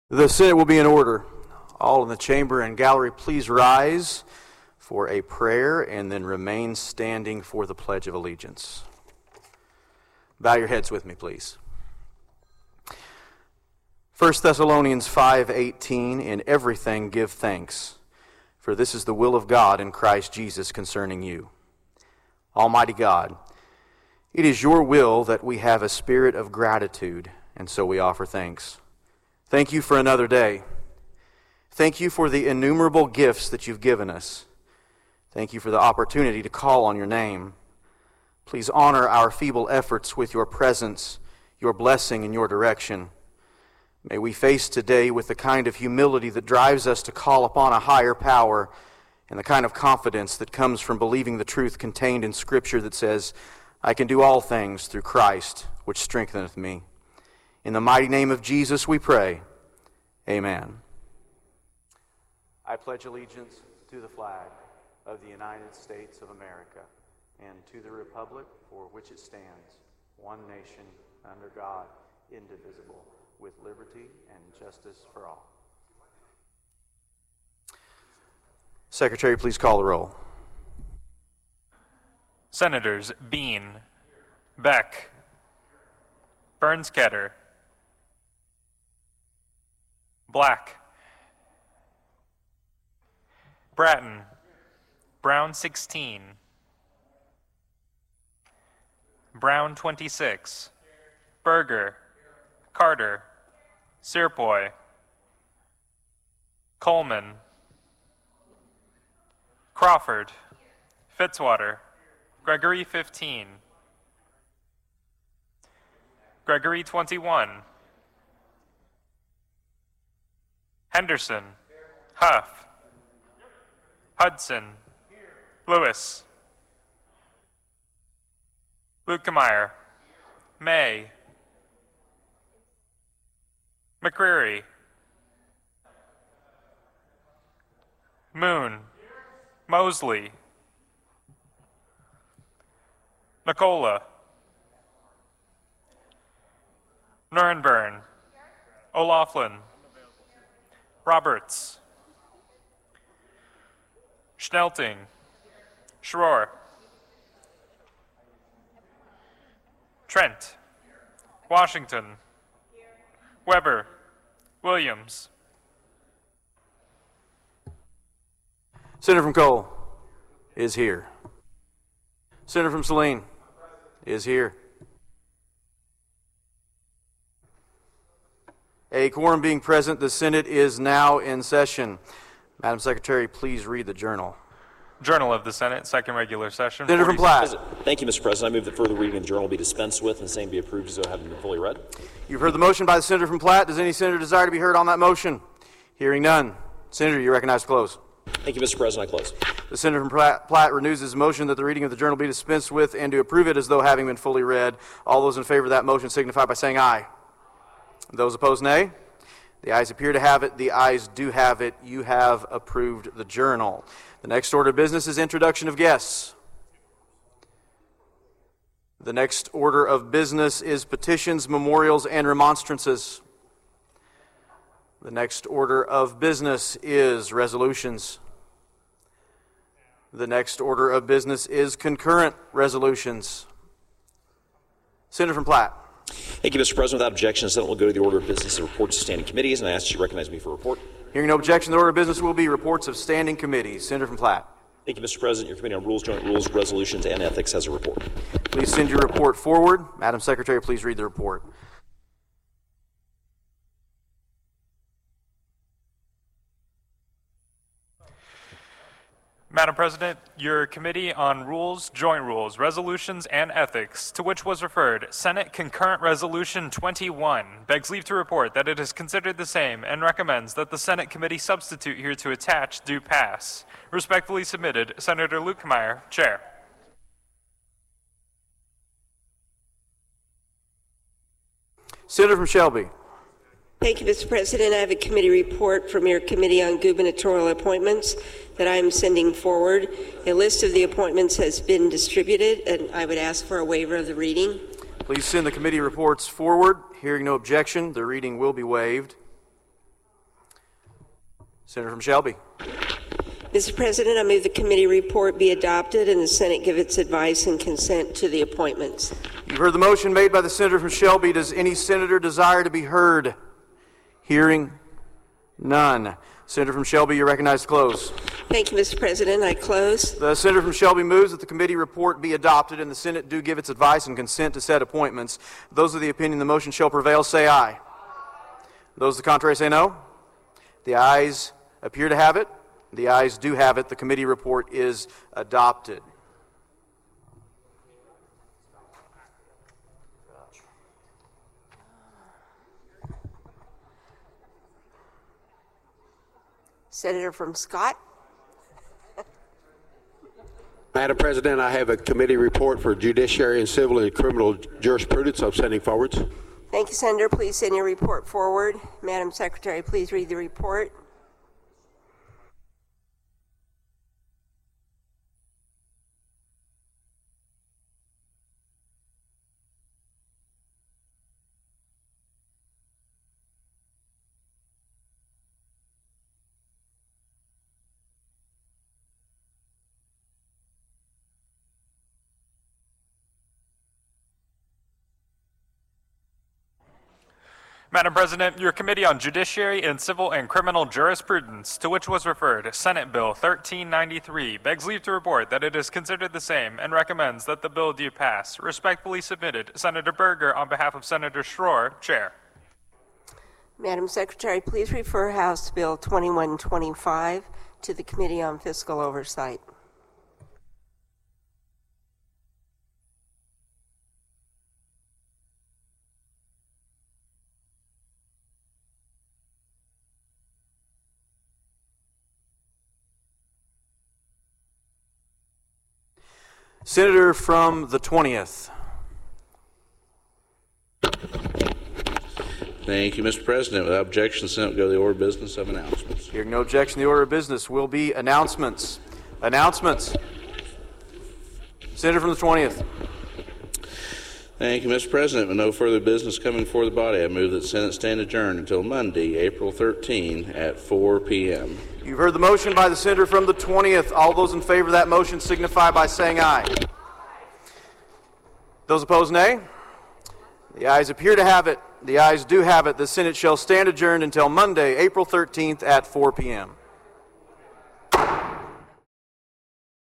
The Senate will be in order. All in the chamber and gallery, please rise for a prayer and then remain standing for the Pledge of Allegiance. Bow your heads with me, please. 1 Thessalonians 5:18, in everything give thanks, for this is the will of God in Christ Jesus concerning you. Almighty God, it is your will that we have a spirit of gratitude, and so we offer thanks. Thank you for another day. Thank you for the innumerable gifts that you've given us. Thank you for the opportunity to call on your name. Please honor our feeble efforts with your presence, your blessing, and your direction. May we face today with the kind of humility that drives us to call upon a higher power and the kind of confidence that comes from believing the truth contained in Scripture that says, I can do all things through Christ, which strengtheneth me. In the mighty name of Jesus we pray. Amen. I pledge allegiance to the flag of the United States of America and to the republic for which it stands, one nation, under God, indivisible, with liberty and justice for all. Secretary, please call the roll. Senators Bean, Beck, Burns-Ketter, Black, Bratton, Brown 16, Brown 26, Berger, Carter, Searpoy, Coleman, Crawford, Fitzwater, Gregory 15, Gregory 21, Henderson, Huff, Hudson, Lewis, Lukemeyer, May, McCreary, Moon, Mosley, Nicola, Nurenburn, O'Laughlin, Roberts, Schnelting, Schroer, Trent, Washington, Weber, Williams. Senator from Cole is here. Senator from Saline is here. A quorum being present, the Senate is now in session. Madam Secretary, please read the journal. Journal of the Senate, second regular session. Senator from Platt. Thank you, Mr. President. I move that further reading of the journal be dispensed with and the same be approved as though having been fully read. You've heard the motion by the Senator from Platt. Does any senator desire to be heard on that motion? Hearing none. Senator, you recognize to close. Thank you, Mr. President. I close. The Senator from Platt renews his motion that the reading of the journal be dispensed with and to approve it as though having been fully read. All those in favor of that motion signify by saying aye. Those opposed, nay. The ayes appear to have it. The ayes do have it. You have approved the journal. The next order of business is introduction of guests. The next order of business is petitions, memorials, and remonstrances. The next order of business is resolutions. The next order of business is concurrent resolutions. Senator from Platt. Thank you, Mr. President. Without objection, the Senate will go to the order of business and reports of standing committees, and I ask that you recognize me for a report. Hearing no objection, the order of business will be reports of standing committees. Senator from Platt. Thank you, Mr. President. Your Committee on Rules, Joint Rules, Resolutions, and Ethics has a report. Please send your report forward. Madam Secretary, please read the report. Madam President, your Committee on Rules, Joint Rules, Resolutions, and Ethics, to which was referred Senate Concurrent Resolution 21, begs leave to report that it is considered the same and recommends that the Senate Committee substitute here to attach do pass. Respectfully submitted, Senator Lukemeyer, Chair. Senator from Shelby. Thank you, Mr. President. I have a committee report from your Committee on Gubernatorial Appointments that I am sending forward. A list of the appointments has been distributed, and I would ask for a waiver of the reading. Please send the committee reports forward. Hearing no objection, the reading will be waived. Senator from Shelby. Mr. President, I move the committee report be adopted and the Senate give its advice and consent to the appointments. You've heard the motion made by the senator from Shelby. Does any senator desire to be heard? Hearing none. Senator from Shelby, you're recognized to close. Thank you, Mr. President. I close. The senator from Shelby moves that the committee report be adopted and the Senate do give its advice and consent to said appointments. Those of the opinion the motion shall prevail say aye. Those of the contrary say no. The ayes appear to have it. The ayes do have it. The committee report is adopted. Senator from Scott. Madam President, I have a committee report for judiciary and civil and criminal jurisprudence I'm sending forwards. Thank you, Senator. Please send your report forward. Madam Secretary, please read the report. Madam President, your Committee on Judiciary and Civil and Criminal Jurisprudence, to which was referred Senate Bill 1393, begs leave to report that it is considered the same and recommends that the bill do pass. Respectfully submitted, Senator Berger on behalf of Senator Schroer, Chair. Madam Secretary, please refer House Bill 2125 to the Committee on Fiscal Oversight. Senator from the 20th. Thank you, Mr. President. Without objection, the Senate will go to the order of business of announcements. Hearing no objection, the order of business will be announcements. Announcements. Senator from the 20th. Thank you, Mr. President. With no further business coming before the body, I move that the Senate stand adjourned until Monday, April 13 at 4 p.m. You've heard the motion by the senator from the 20th. All those in favor of that motion signify by saying aye. Those opposed, nay. The ayes appear to have it. The ayes do have it. The Senate shall stand adjourned until Monday, April 13th at 4 p.m.